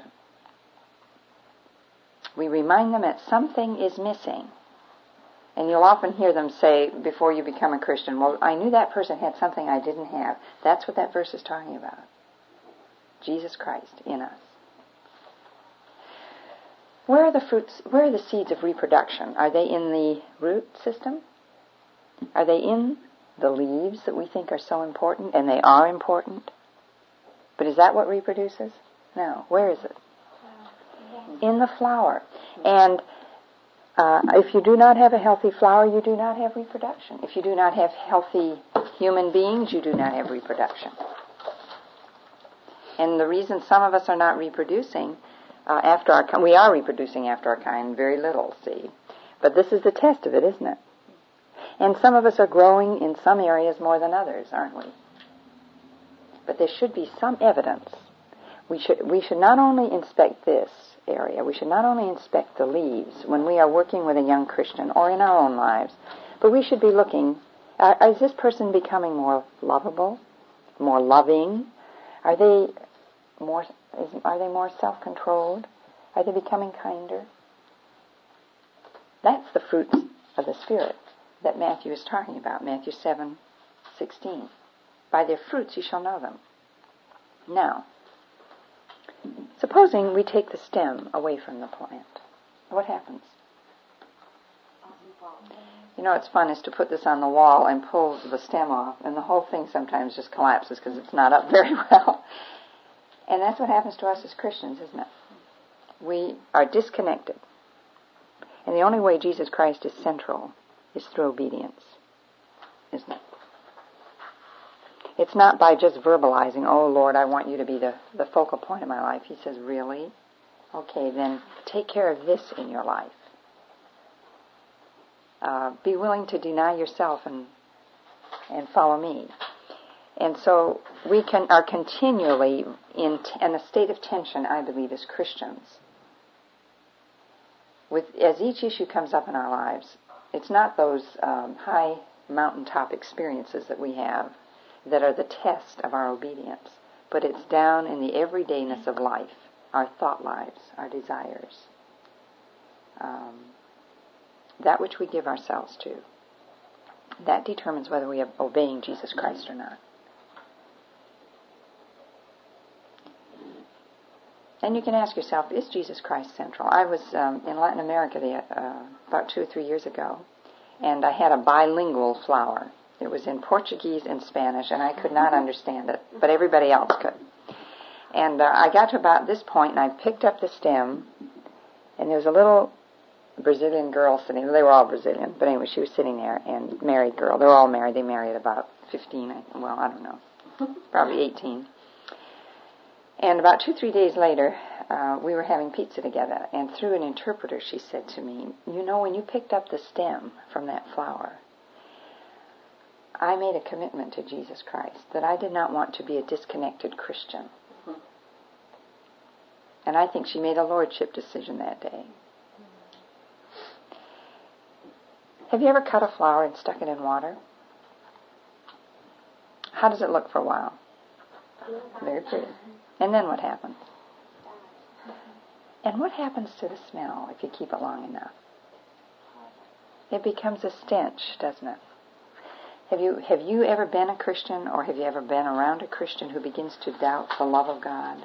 We remind them that something is missing. And you'll often hear them say, before you become a Christian, well, I knew that person had something I didn't have. That's what that verse is talking about. Jesus Christ in us. Where are the fruits, where are the seeds of reproduction? Are they in the root system? Are they in the leaves that we think are so important? And they are important. But is that what reproduces? No. Where is it? In the flower. And uh, if you do not have a healthy flower, you do not have reproduction. If you do not have healthy human beings, you do not have reproduction. And the reason some of us are not reproducing uh, after our kind, we are reproducing after our kind, very little, see. But this is the test of it, isn't it? And some of us are growing in some areas more than others, aren't we? But there should be some evidence. We should we should not only inspect this area, we should not only inspect the leaves when we are working with a young Christian or in our own lives, but we should be looking, uh, is this person becoming more lovable, more loving? Are they more is, are they more self-controlled? Are they becoming kinder? That's the fruits of the Spirit that Matthew is talking about, Matthew seven sixteen. By their fruits you shall know them. Now, supposing we take the stem away from the plant, what happens? You know, it's fun is to put this on the wall and pull the stem off, and the whole thing sometimes just collapses because it's not up very well. And that's what happens to us as Christians, isn't it? We are disconnected. And the only way Jesus Christ is central is through obedience, isn't it? It's not by just verbalizing, oh, Lord, I want you to be the, the focal point of my life. He says, really? Okay, then take care of this in your life. Uh, be willing to deny yourself and and follow me. And so we can are continually in, t- in a state of tension, I believe, as Christians. With as each issue comes up in our lives, it's not those um, high mountaintop experiences that we have that are the test of our obedience, but it's down in the everydayness of life, our thought lives, our desires, um, that which we give ourselves to. That determines whether we are obeying Jesus Christ or not. And you can ask yourself, is Jesus Christ central? I was um, in Latin America the, uh, about two or three years ago, and I had a bilingual flower. It was in Portuguese and Spanish, and I could not understand it, but everybody else could. And uh, I got to about this point, and I picked up the stem, and there was a little Brazilian girl sitting. They were all Brazilian, but anyway, she was sitting there, and married girl. They were all married. They married at about fifteen. Well, I don't know, probably eighteen. And about two, three days later, uh, we were having pizza together, and through an interpreter, she said to me, you know, when you picked up the stem from that flower, I made a commitment to Jesus Christ that I did not want to be a disconnected Christian. Mm-hmm. And I think she made a lordship decision that day. Have you ever cut a flower and stuck it in water? How does it look for a while? Very pretty. And then what happens? And what happens to the smell if you keep it long enough? It becomes a stench, doesn't it? Have you have you ever been a Christian, or have you ever been around a Christian who begins to doubt the love of God?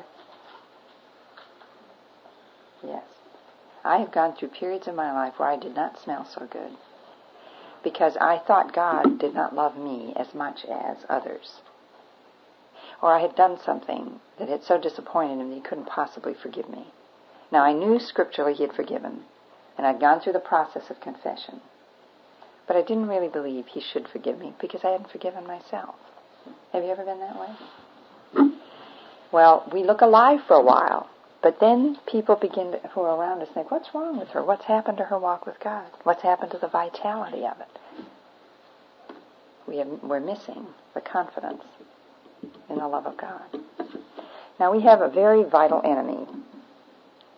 Yes. I have gone through periods in my life where I did not smell so good because I thought God did not love me as much as others. Or I had done something that had so disappointed him that he couldn't possibly forgive me. Now, I knew scripturally he had forgiven, and I'd gone through the process of confession. But I didn't really believe he should forgive me because I hadn't forgiven myself. Have you ever been that way? Well, we look alive for a while, but then people begin to, who are around us think, what's wrong with her? What's happened to her walk with God? What's happened to the vitality of it? We have, we're missing the confidence in the love of God. Now, we have a very vital enemy,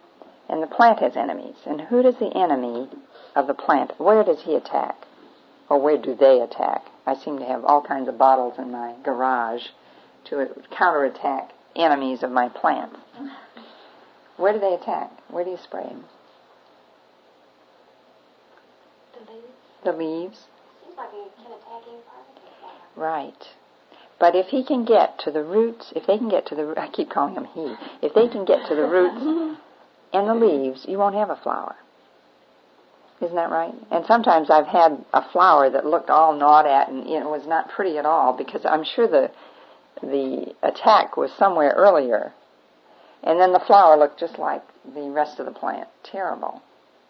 and the plant has enemies. And who does the enemy of the plant, where does he attack? or where do they attack? I seem to have all kinds of bottles in my garage to counterattack enemies of my plants. Where do they attack? Where do you spray them? The leaves. The leaves? Seems like you can attack any part of the flower. Right. But if he can get to the roots, if they can get to the, I keep calling him he, if they can get to the roots and the leaves, you won't have a flower. Isn't that right? And sometimes I've had a flower that looked all gnawed at and it was not pretty at all because I'm sure the the attack was somewhere earlier. And then the flower looked just like the rest of the plant. Terrible.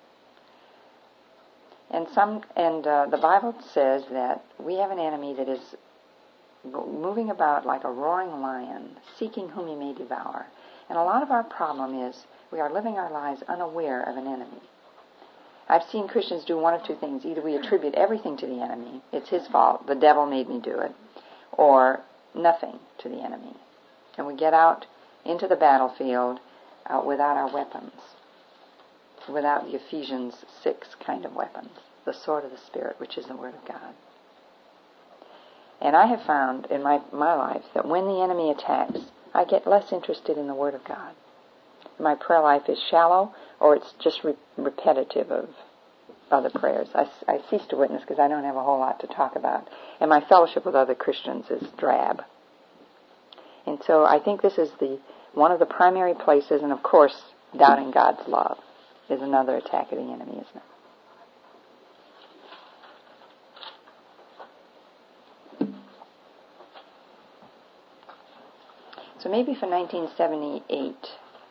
And some, and uh, the Bible says that we have an enemy that is moving about like a roaring lion, seeking whom he may devour. And a lot of our problem is we are living our lives unaware of an enemy. I've seen Christians do one of two things. Either we attribute everything to the enemy, it's his fault, the devil made me do it, or nothing to the enemy. And we get out into the battlefield uh, without our weapons, without the Ephesians six kind of weapons, the sword of the Spirit, which is the Word of God. And I have found in my, my life that when the enemy attacks, I get less interested in the Word of God. My prayer life is shallow, or it's just re- repetitive of other prayers. I, I cease to witness because I don't have a whole lot to talk about. And my fellowship with other Christians is drab. And so I think this is the one of the primary places, and of course, doubting God's love is another attack of the enemy, isn't it? So maybe for nineteen seventy-eight,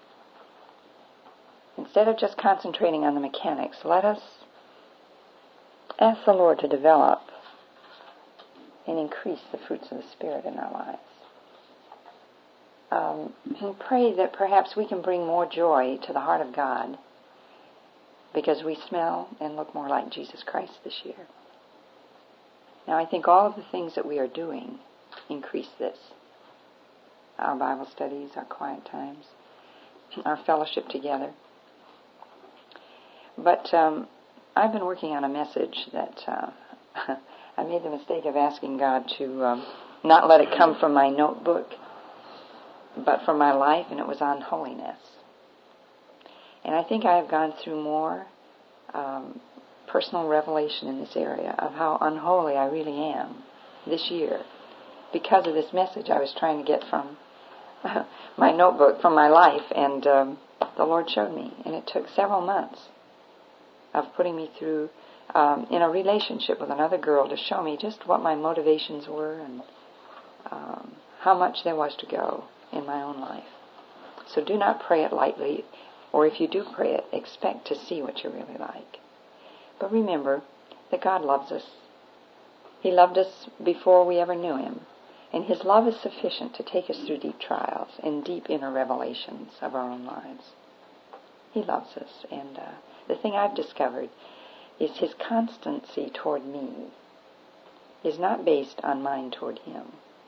instead of just concentrating on the mechanics, let us ask the Lord to develop and increase the fruits of the Spirit in our lives. Um, and pray that perhaps we can bring more joy to the heart of God because we smell and look more like Jesus Christ this year. Now, I think all of the things that we are doing increase this. Our Bible studies, our quiet times, our fellowship together. But um, I've been working on a message that uh, I made the mistake of asking God to um, not let it come from my notebook, but from my life, and it was on holiness. And I think I have gone through more um, personal revelation in this area of how unholy I really am this year because of this message I was trying to get from my notebook, from my life, and um, the Lord showed me. And it took several months of putting me through um, in a relationship with another girl to show me just what my motivations were and um, how much there was to go in my own life. So do not pray it lightly, or if you do pray it, expect to see what you're really like. But remember that God loves us. He loved us before we ever knew Him, and His love is sufficient to take us through deep trials and deep inner revelations of our own lives. He loves us, and uh, the thing I've discovered is His constancy toward me is not based on mine toward Him.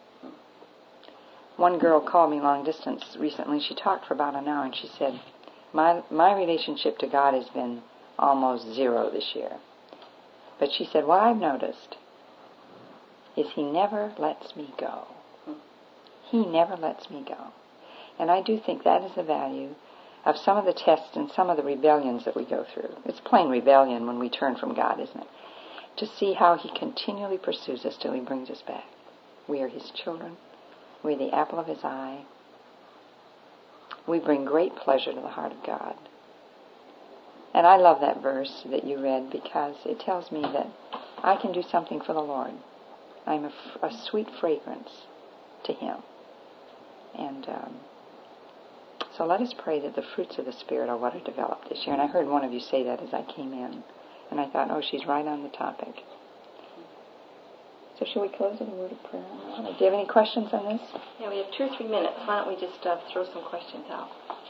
One girl called me long distance recently. She talked for about an hour, and she said, my my relationship to God has been almost zero this year. But she said, what I've noticed is He never lets me go. He never lets me go. And I do think that is the value of some of the tests and some of the rebellions that we go through. It's plain rebellion when we turn from God, isn't it? To see how He continually pursues us till He brings us back. We are His children. We're the apple of His eye. We bring great pleasure to the heart of God. And I love that verse that you read because it tells me that I can do something for the Lord. I'm a, a sweet fragrance to Him. And um, so let us pray that the fruits of the Spirit are what are developed this year. And I heard one of you say that as I came in. And I thought, oh, she's right on the topic. So shall we close with a word of prayer? Do you have any questions on this? Yeah, we have two or three minutes. Why don't we just uh, throw some questions out?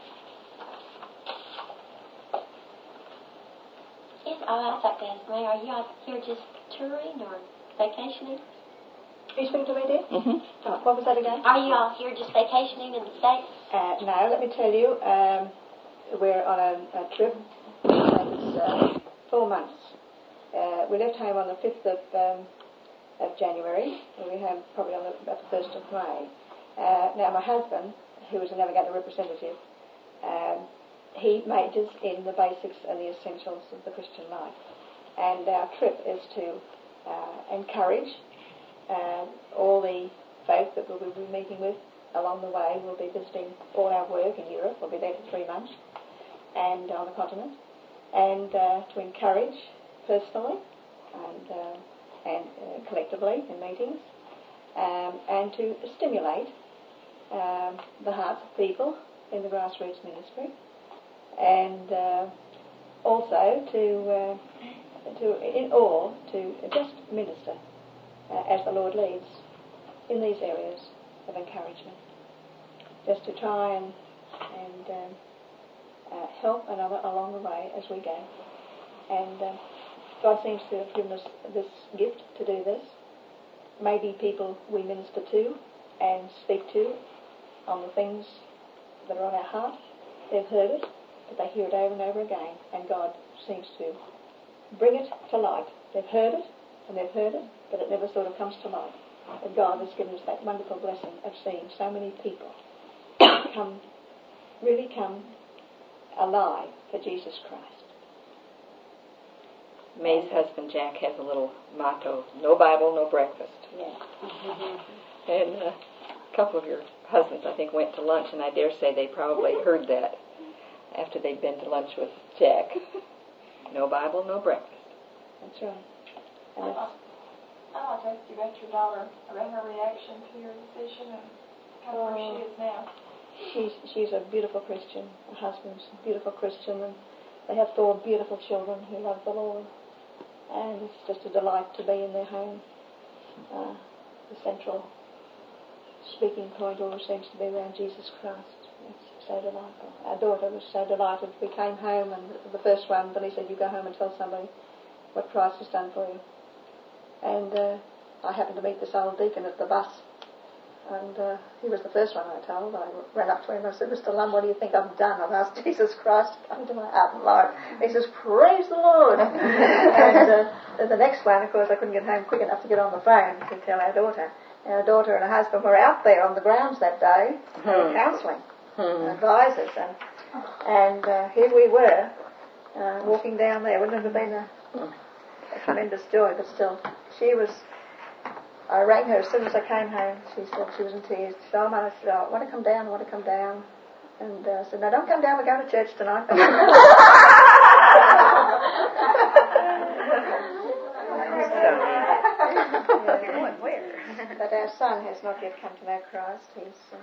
Yes, I'll ask like this, May. Are you all here just touring or vacationing? Are you speaking to me, dear? Mm-hmm. Oh, what was that again? Are you all here just vacationing in the States? Uh, now, let me tell you, um, we're on a, a trip. It's uh, four months. Uh, we left home on the fifth of, um, of January, and we home probably on the, about the first of May. Uh, now, my husband, who was a Navigator representative, um, he majors in the basics and the essentials of the Christian life. And our trip is to uh, encourage uh, all the folk that we'll be meeting with along the way. We'll be visiting all our work in Europe. We'll be there for three months and on the continent. And uh, to encourage personally and, uh, and uh, collectively in meetings, um, and to stimulate um, the hearts of people in the grassroots ministry, and uh, also to, uh, to in all, to just minister uh, as the Lord leads in these areas of encouragement, just to try and, and um, uh, help another along the way as we go. And uh, God seems to have given us this gift to do this. Maybe people we minister to and speak to on the things that are on our heart, they've heard it, but they hear it over and over again, and God seems to bring it to light. They've heard it, and they've heard it, but it never sort of comes to light. But God has given us that wonderful blessing of seeing so many people come, really come alive for Jesus Christ. May's husband Jack has a little motto: no Bible, no breakfast. Yeah. And uh, a couple of your husbands, I think, went to lunch, and I dare say they probably heard that after they'd been to lunch with Jack. No Bible, no breakfast. That's right. And I'd like to ask you about your daughter, about her reaction to your decision and kind of where she is now. She's, she's a beautiful Christian. Her husband's a beautiful Christian, and they have four beautiful children who love the Lord. And it's just a delight to be in their home. Uh, the central speaking point always seems to be around Jesus Christ. It's so delightful. Our daughter was so delighted. We came home, and the first one, Billy said, "You go home and tell somebody what Christ has done for you." And uh, I happened to meet this old deacon at the bus, and uh, he was the first one I told. I ran up to him and I said, "Mister Lum, what do you think I've done? I've asked Jesus Christ to come to my heart and life." He says, "Praise the Lord." And uh, the next one, of course, I couldn't get home quick enough to get on the phone to tell our daughter. Our daughter and her husband were out there on the grounds that day, mm-hmm. counselling, mm-hmm. advisors, and, and uh, here we were, uh, walking down there. Wouldn't it have been a, a tremendous joy, but still, she was... I rang her as soon as I came home. She said she was in tears. She said, "Oh, Mother," I said, "I want to come down, I want to come down." And uh, I said, "No, don't come down, we're going to church tonight." But our son has not yet come to know Christ. He's, uh,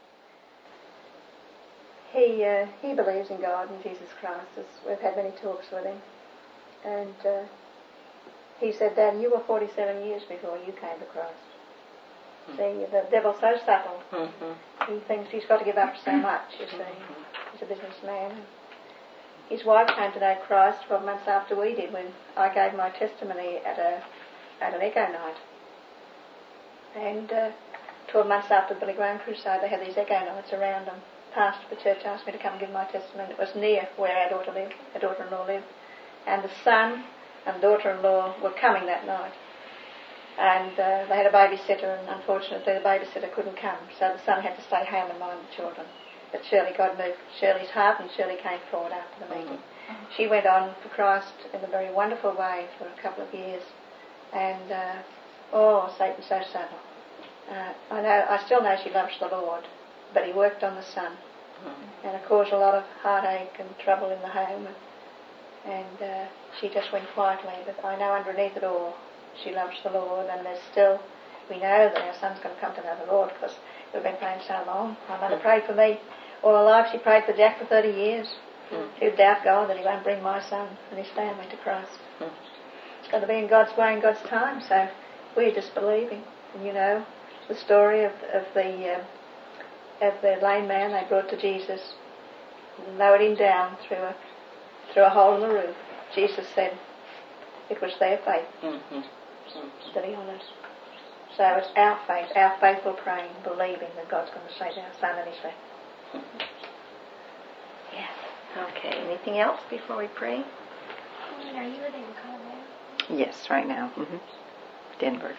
he uh, he believes in God and Jesus Christ. As we've had many talks with him. And... Uh, he said, "Dad, you were forty-seven years before you came to Christ." Mm-hmm. See, the devil's so subtle. Mm-hmm. He thinks he's got to give up so much, you see. He's a businessman. His wife came to know Christ twelve months after we did, when I gave my testimony at a at an Echo night. And uh, twelve months after the Billy Graham crusade, they had these Echo nights around, and the pastor of the church asked me to come and give my testimony. It was near where our daughter lived, our daughter-in-law lived. And the son and daughter-in-law were coming that night, and uh, they had a babysitter, and unfortunately the babysitter couldn't come, so the son had to stay home and mind the children. But Shirley, God moved Shirley's heart, and Shirley came forward after the meeting. Mm-hmm. She went on for Christ in a very wonderful way for a couple of years, and uh, oh, Satan's so subtle. Uh, I know, I still know she loves the Lord, but he worked on the son, mm-hmm. and it caused a lot of heartache and trouble in the home. And uh, she just went quietly, but I know underneath it all, she loves the Lord, and there's still, we know that our son's going to come to know the Lord, because we've been praying so long. My mother mm. prayed for me all her life. She prayed for Jack for thirty years. Mm. She would doubt God that he won't bring my son and his family to Christ. Mm. It's got to be in God's way and God's time, so we're just believing. And you know, the story of, of the uh, of the lame man they brought to Jesus, lowered him down through a through a hole in the roof. Jesus said it was their faith mm-hmm. Mm-hmm. that he honoured. So it's our faith, our faithful praying, believing that God's going to save our son and his faith. Mm-hmm. Yeah. Okay. Anything else before we pray? Are you living in Colorado? Yes, right now. Mm-hmm. Denver.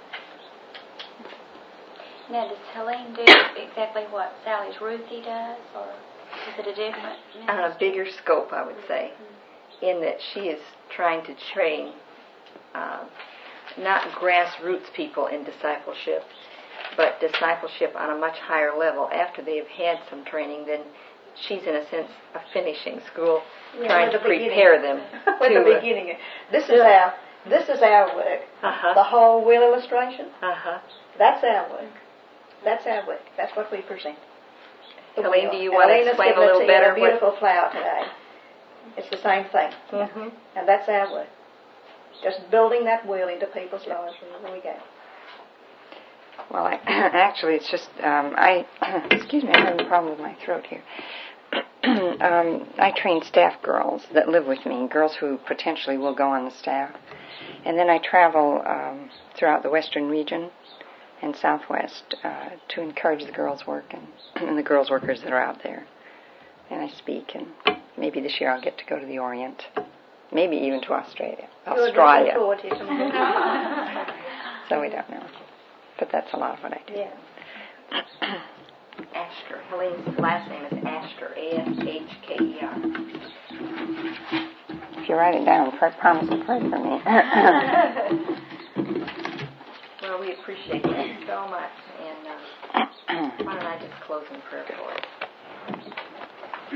Now, does Helene do exactly what Sally's Ruthie does, or is it a different On a ministry? bigger scope, I would say, in that she is trying to train uh, not grassroots people in discipleship, but discipleship on a much higher level. After they have had some training, then she's in a sense a finishing school, Yeah, trying with to the beginning. prepare them With to. the beginning. This is our this is our work. Uh huh. The whole wheel illustration. Uh huh. That's our work. That's our work. That's what we present. The Helene, wheel. do you want to Helene's explain a given it little to you in better a beautiful flower today. It's the same thing. Mm-hmm. And that's our work. Just building that wheel into people's lives wherever we go. Well, I, actually, it's just, um, I, excuse me, I'm having a problem with my throat here. um, I train staff girls that live with me, girls who potentially will go on the staff. And then I travel um, throughout the western region and southwest uh, to encourage the girls' work and, and the girls' workers that are out there. And I speak, and maybe this year I'll get to go to the Orient, maybe even to Australia. Good, Australia. looking forward to it tomorrow. So we don't know. But that's a lot of what I do. Yeah. Ashker. Helene's last name is Ashker. A S H K E R. If you write it down, pray, promise to pray for me. Well, we appreciate that so much. And uh, why don't I just close in prayer for us?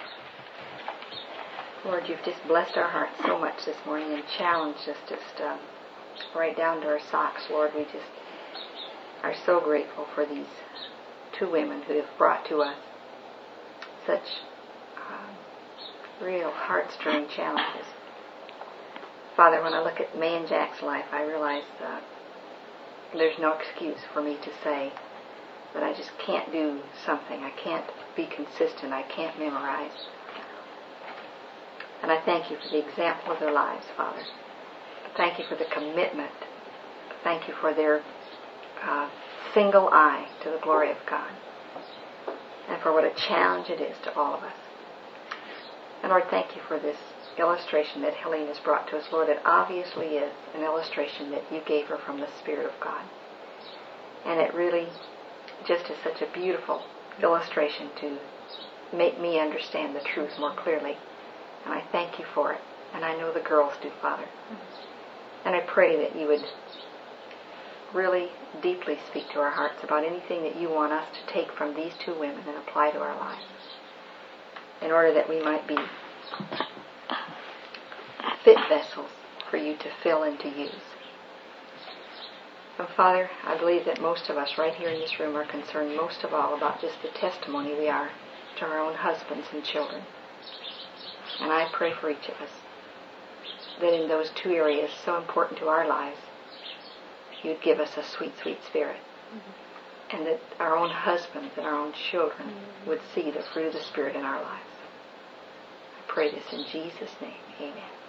Lord, you've just blessed our hearts so much this morning and challenged us just uh, right down to our socks, Lord. We just are so grateful for these two women who have brought to us such um, real heart-stirring challenges. Father, when I look at May and Jack's life, I realize uh, there's no excuse for me to say that I just can't do something. I can't be consistent. I can't memorize. And I thank you for the example of their lives, Father. Thank you for the commitment. Thank you for their uh, single eye to the glory of God. And for what a challenge it is to all of us. And Lord, thank you for this illustration that Helene has brought to us. Lord, it obviously is an illustration that you gave her from the Spirit of God. And it really just is such a beautiful illustration to make me understand the truth more clearly. And I thank you for it. And I know the girls do, Father. And I pray that you would really deeply speak to our hearts about anything that you want us to take from these two women and apply to our lives, in order that we might be fit vessels for you to fill and to use. And Father, I believe that most of us right here in this room are concerned most of all about just the testimony we are to our own husbands and children. And I pray for each of us that in those two areas so important to our lives, you'd give us a sweet, sweet spirit. Mm-hmm. And that our own husbands and our own children mm-hmm. would see the fruit of the Spirit in our lives. I pray this in Jesus' name. Amen.